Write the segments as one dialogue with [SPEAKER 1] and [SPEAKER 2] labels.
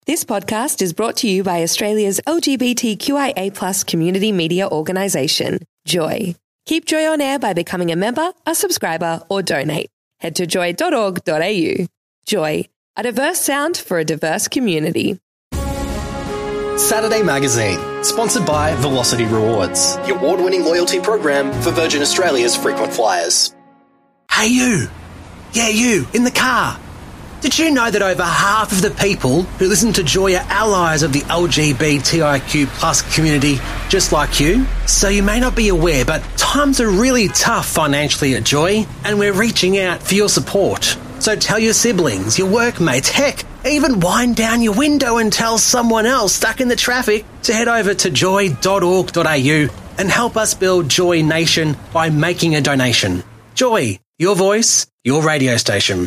[SPEAKER 1] This podcast is brought to you by Australia's LGBTQIA+ community media organisation, Joy. Keep Joy on air by becoming a member, a subscriber, or donate. Head to joy.org.au. Joy, a diverse sound for a diverse community.
[SPEAKER 2] Saturday Magazine, sponsored by Velocity Rewards, the award-winning loyalty program for Virgin Australia's frequent flyers.
[SPEAKER 3] Hey you! Yeah, you, in the car. Did you know that over half of the people who listen to Joy are allies of the LGBTIQ+ community just like you? So you may not be aware, but times are really tough financially at Joy, and we're reaching out for your support. So tell your siblings, your workmates, heck, even wind down your window and tell someone else stuck in the traffic to head over to joy.org.au and help us build Joy Nation by making a donation. Joy, your voice, your radio station.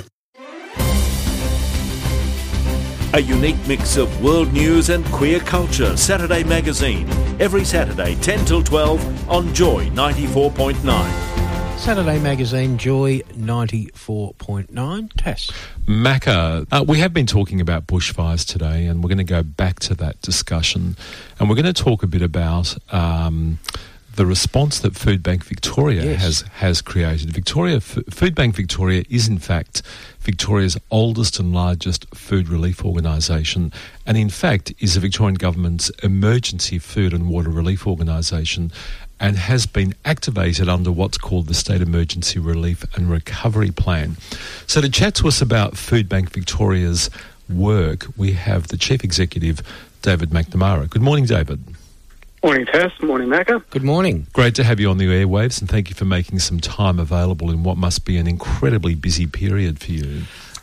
[SPEAKER 4] A unique mix of world news and queer culture. Saturday Magazine. Every Saturday, 10 till 12 on Joy 94.9.
[SPEAKER 5] Saturday Magazine, Joy 94.9. Tess.
[SPEAKER 6] Macca, we have been talking about bushfires today, and we're going to go back to that discussion. And we're going to talk a bit about the response that Foodbank Victoria has created. Foodbank Victoria is in fact Victoria's oldest and largest food relief organisation, and in fact is the Victorian Government's emergency food and water relief organisation, and has been activated under what's called the State Emergency Relief and Recovery Plan. So to chat to us about Foodbank Victoria's work, we have the Chief Executive, David McNamara. Good morning, David.
[SPEAKER 7] Morning, Tess. Morning, Macca.
[SPEAKER 5] Good morning.
[SPEAKER 6] Great to have you on the airwaves, and thank you for making some time available in what must be an incredibly busy period for you.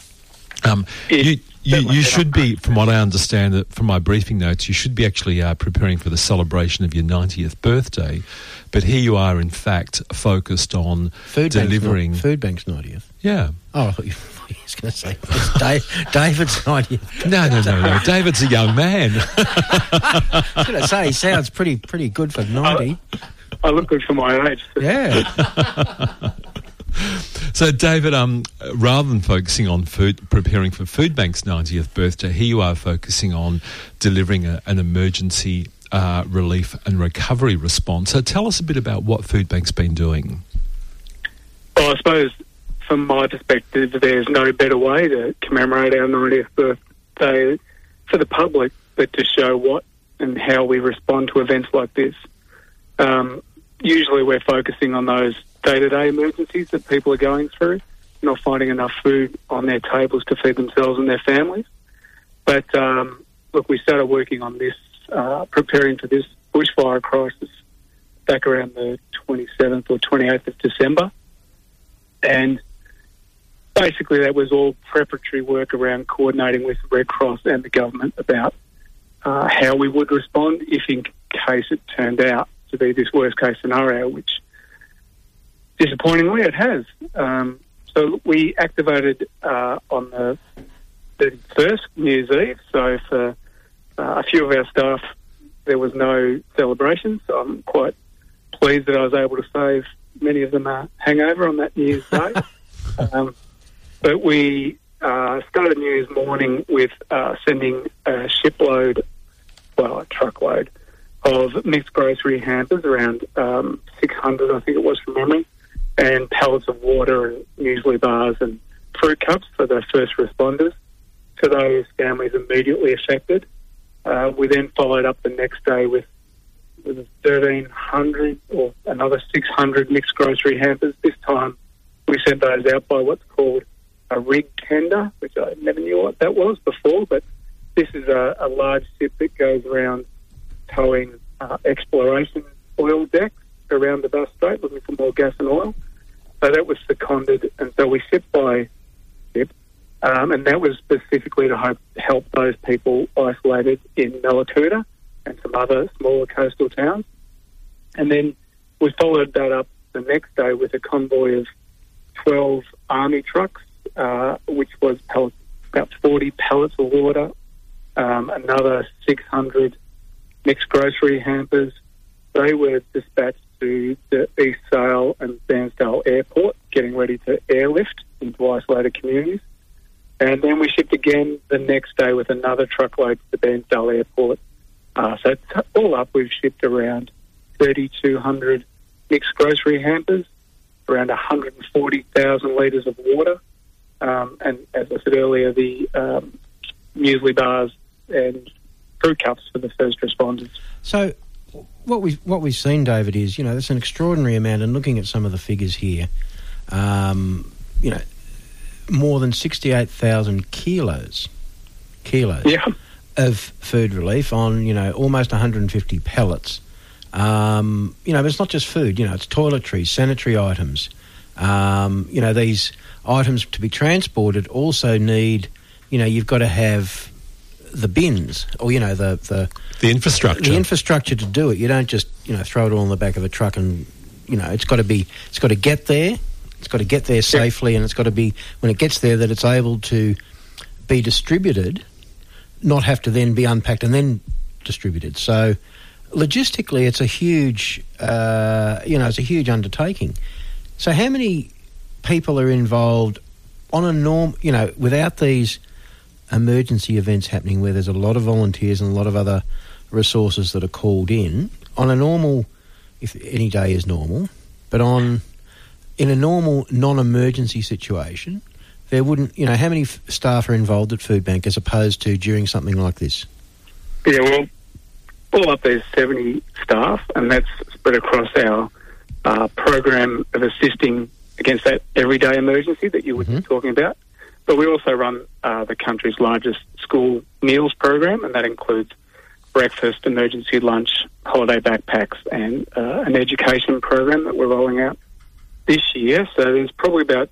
[SPEAKER 6] You should be, from what I understand from my briefing notes, you should be actually preparing for the celebration of your 90th birthday, but here you are, in fact, focused on delivering...
[SPEAKER 5] Foodbank's 90th?
[SPEAKER 6] Yeah.
[SPEAKER 5] Oh, I thought you was going to say David's 90th.
[SPEAKER 6] No. David's a young man.
[SPEAKER 5] I was going to say, he sounds pretty good for 90.
[SPEAKER 7] I look good for my age.
[SPEAKER 5] Yeah.
[SPEAKER 6] So, David, rather than focusing on preparing for Foodbank's 90th birthday, here you are focusing on delivering an emergency relief and recovery response. So tell us a bit about what Foodbank's been doing.
[SPEAKER 7] Well, I suppose from my perspective, there's no better way to commemorate our 90th birthday for the public but to show what and how we respond to events like this. Usually we're focusing on those day-to-day emergencies that people are going through, not finding enough food on their tables to feed themselves and their families. But, look, we started working on this, preparing for this bushfire crisis back around the 27th or 28th of December. And basically that was all preparatory work around coordinating with the Red Cross and the government about how we would respond if in case it turned out to be this worst-case scenario, which disappointingly it has. So we activated on the 31st, New Year's Eve. So for a few of our staff, there was no celebration. So I'm quite pleased that I was able to save many of them a hangover on that New Year's Day. But we started New Year's morning with sending a truckload of mixed grocery hampers, around 600, I think it was from memory, and pallets of water and muesli bars and fruit cups for the first responders to those families immediately affected. We then followed up the next day with 1,300 or another 600 mixed grocery hampers. This time we sent those out by what's called a rig tender, which I never knew what that was before, but this is a large ship that goes around towing exploration oil decks around the Bass Strait looking for more gas and oil. So that was seconded, and so we ship by ship, and that was specifically to help those people isolated in Mallacoota and some other smaller coastal towns. And then we followed that up the next day with a convoy of 12 army trucks, which was about 40 pallets of water, another 600 mixed grocery hampers. They were dispatched to the East Sale and Bairnsdale Airport, getting ready to airlift into isolated communities. And then we shipped again the next day with another truckload to the Bairnsdale Airport. So all up, we've shipped around 3,200 mixed grocery hampers, around 140,000 litres of water, and as I said earlier, the muesli bars and fruit cups for the first responders.
[SPEAKER 5] So what we've seen, David, is, there's an extraordinary amount, and looking at some of the figures here, more than 68,000 kilos of food relief on, almost 150 pallets. But it's not just food, it's toiletries, sanitary items. These items to be transported also need, you've got to have the bins or, the
[SPEAKER 6] infrastructure. The
[SPEAKER 5] infrastructure to do it. You don't just, throw it all in the back of a truck and, it's got to get there. It's got to get there safely, and it's got to be, when it gets there, that it's able to be distributed, not have to then be unpacked and then distributed. So logistically, it's a huge, it's a huge undertaking. So how many people are involved on a norm, without these emergency events happening where there's a lot of volunteers and a lot of other resources that are called in, on a normal, if any day is normal, but in a normal non-emergency situation, there wouldn't, how many staff are involved at Food Bank as opposed to during something like this?
[SPEAKER 7] Yeah, well, all up there's 70 staff, and that's spread across our program of assisting against that everyday emergency that you were talking about. But we also run the country's largest school meals program, and that includes breakfast, emergency lunch, holiday backpacks, and an education program that we're rolling out this year. So there's probably about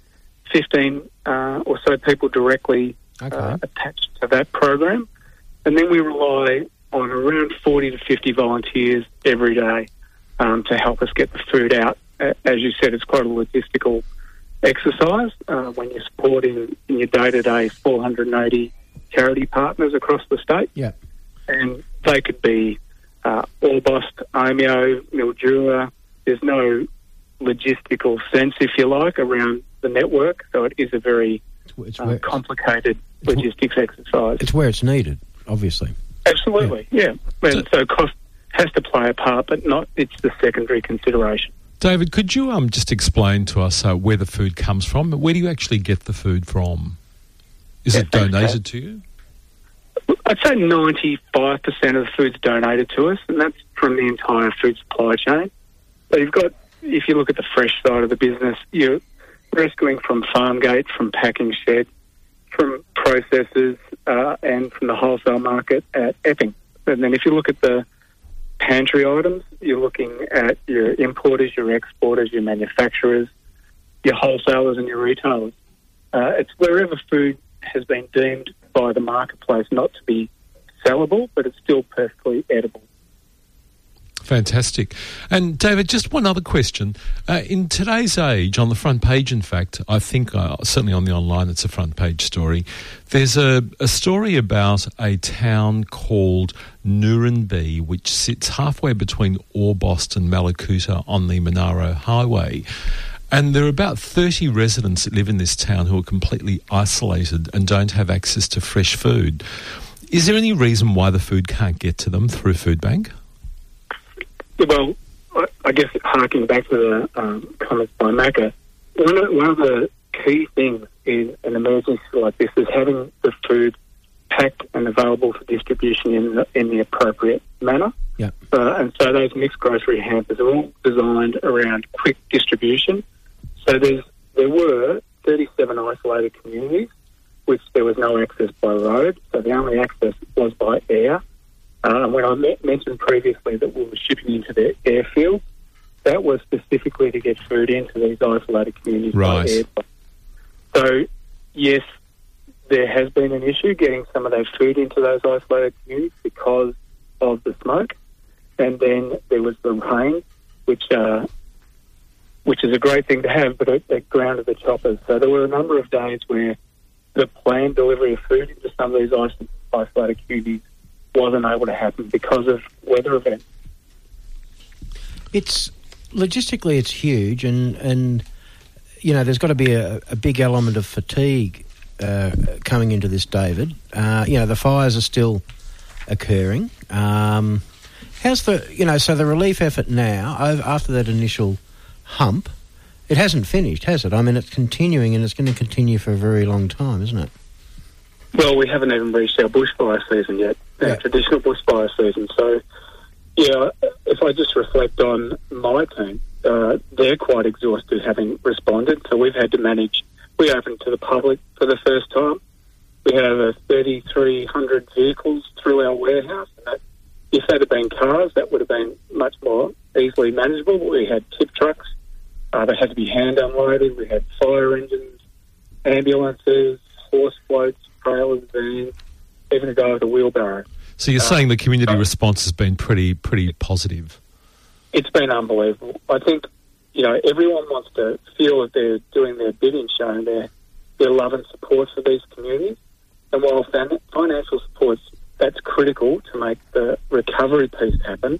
[SPEAKER 7] 15 or so people directly attached to that program. And then we rely on around 40 to 50 volunteers every day to help us get the food out. As you said, it's quite a logistical exercise when you're supporting in your day-to-day 480 charity partners across the state.
[SPEAKER 5] Yeah.
[SPEAKER 7] And they could be Orbost, Omeo, Mildura. There's no logistical sense, if you like, around the network. So it is a very complicated logistics exercise.
[SPEAKER 5] It's where it's needed, obviously.
[SPEAKER 7] Absolutely, yeah. And so cost has to play a part, but it's the secondary consideration.
[SPEAKER 6] David, could you just explain to us where the food comes from? Where do you actually get the food from? Is it donated to you?
[SPEAKER 7] I'd say 95% of the food's donated to us, and that's from the entire food supply chain. So if you look at the fresh side of the business, you're rescuing from farm gate, from packing shed, from processors, and from the wholesale market at Epping. And then if you look at the pantry items, you're looking at your importers, your exporters, your manufacturers, your wholesalers and your retailers. It's wherever food has been deemed by the marketplace not to be sellable, but it's still perfectly edible.
[SPEAKER 6] Fantastic. And David, just one other question. In today's age, on the front page, in fact, I think certainly on the online it's a front page story, there's a story about a town called Nurranby, which sits halfway between Orbost and Mallacoota on the Monaro Highway. And there are about 30 residents that live in this town who are completely isolated and don't have access to fresh food. Is there any reason why the food can't get to them through Food Bank?
[SPEAKER 7] Well, I guess harking back to the comments by Macca, one of the key things in an emergency like this is having the food packed and available for distribution in the appropriate manner.
[SPEAKER 5] Yeah.
[SPEAKER 7] And so those mixed grocery hampers are all designed around quick distribution. So there were 37 isolated communities, which there was no access by road, so the only access was by air. When I mentioned previously that we were shipping into the airfield, that was specifically to get food into these isolated communities by air. So, yes, there has been an issue getting some of that food into those isolated communities because of the smoke. And then there was the rain, which is a great thing to have, but it grounded the choppers. So there were a number of days where the planned delivery of food into some of these isolated communities wasn't able to happen because of weather events.
[SPEAKER 5] It's logistically it's huge, and you know there's got to be a big element of fatigue coming into this, David. The fires are still occurring. How's so the relief effort now, after that initial hump, it hasn't finished, has it? I mean, it's continuing, and it's going to continue for a very long time, isn't it?
[SPEAKER 7] Well, we haven't even reached our bushfire season yet, our traditional bushfire season. So, if I just reflect on my team, they're quite exhausted having responded. So we've had to manage. We opened to the public for the first time. We had over 3,300 vehicles through our warehouse. And if that had been cars, that would have been much more easily manageable. We had tip trucks. They had to be hand unloaded. We had fire engines, ambulances, horse floats, trailers, vans, even a guy with a wheelbarrow.
[SPEAKER 6] So you're saying the community response has been pretty positive?
[SPEAKER 7] It's been unbelievable. I think, everyone wants to feel that they're doing their bit in showing their love and support for these communities. And while financial support's that's critical to make the recovery piece happen,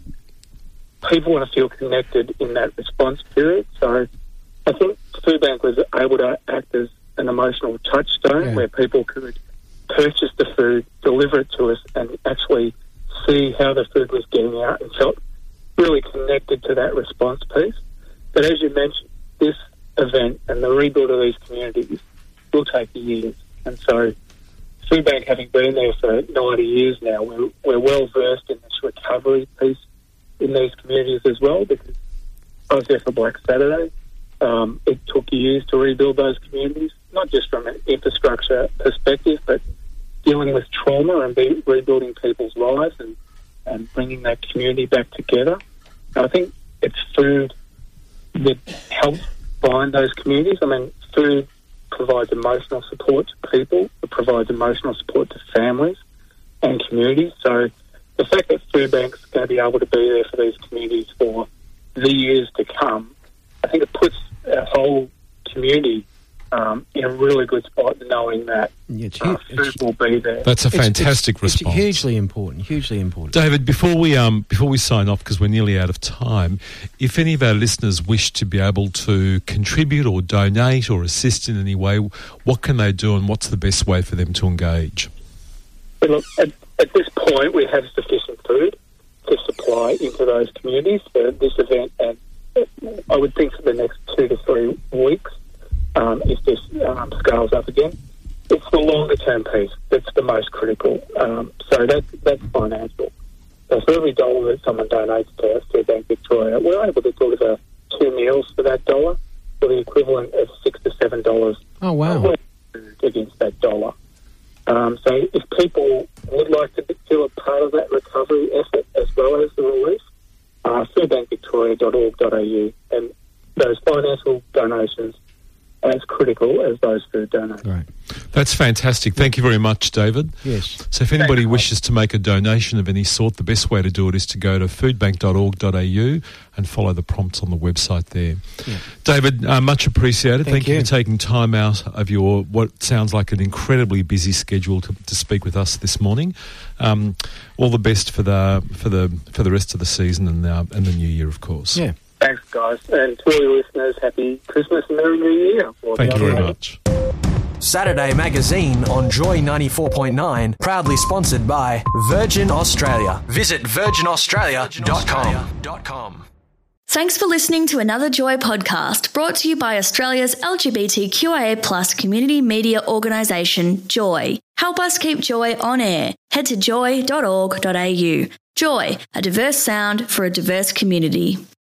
[SPEAKER 7] people want to feel connected in that response period. So I think Foodbank was able to act as an emotional touchstone where people could purchase the food, deliver it to us, and actually see how the food was getting out and felt really connected to that response piece. But as you mentioned, this event and the rebuild of these communities will take years. And so Foodbank, having been there for 90 years now, we're well versed in this recovery piece in these communities as well, because I was there for Black Saturday. It took years to rebuild those communities, not just from an infrastructure perspective, but dealing with trauma and rebuilding people's lives and bringing that community back together. And I think it's food that helps bind those communities. I mean, food provides emotional support to people, it provides emotional support to families and communities. So the fact that Foodbank's going to be able to be there for these communities for the years to come, I think it puts our whole community in a really good spot, knowing that food will be there.
[SPEAKER 6] That's a fantastic response.
[SPEAKER 5] It's hugely important.
[SPEAKER 6] David, before we sign off, because we're nearly out of time, if any of our listeners wish to be able to contribute or donate or assist in any way, what can they do, and what's the best way for them to engage?
[SPEAKER 7] But look, at this point, we have sufficient food to supply into those communities for this event, and I would think for the next 2 to 3 weeks. If this scales up again, it's the longer term piece that's the most critical. So that's financial. So for every $1 that someone donates to Foodbank Victoria, we're able to deliver 2 meals for that $1, for the equivalent of $6 to $7.
[SPEAKER 5] Oh wow!
[SPEAKER 7] Against that $1. So if people would like to feel a part of that recovery effort as well as the relief, foodbankvictoria.org.au, and those financial donations as critical as those food donations.
[SPEAKER 5] Right.
[SPEAKER 6] That's fantastic. Thank you very much, David.
[SPEAKER 5] Yes.
[SPEAKER 6] So if anybody wishes to make a donation of any sort, the best way to do it is to go to foodbank.org.au and follow the prompts on the website there. Yeah. David, much appreciated. Thank you for taking time out of your what sounds like an incredibly busy schedule to speak with us this morning. All the best for the rest of the season and the new year, of course.
[SPEAKER 5] Yeah.
[SPEAKER 7] Thanks, guys. And to all your listeners, happy Christmas and Merry New Year.
[SPEAKER 6] Thank you very much.
[SPEAKER 2] Saturday Magazine on Joy 94.9, proudly sponsored by Virgin Australia. Visit virginaustralia.com.
[SPEAKER 8] Thanks for listening to another Joy podcast brought to you by Australia's LGBTQIA+ community media organisation, Joy. Help us keep Joy on air. Head to joy.org.au. Joy, a diverse sound for a diverse community.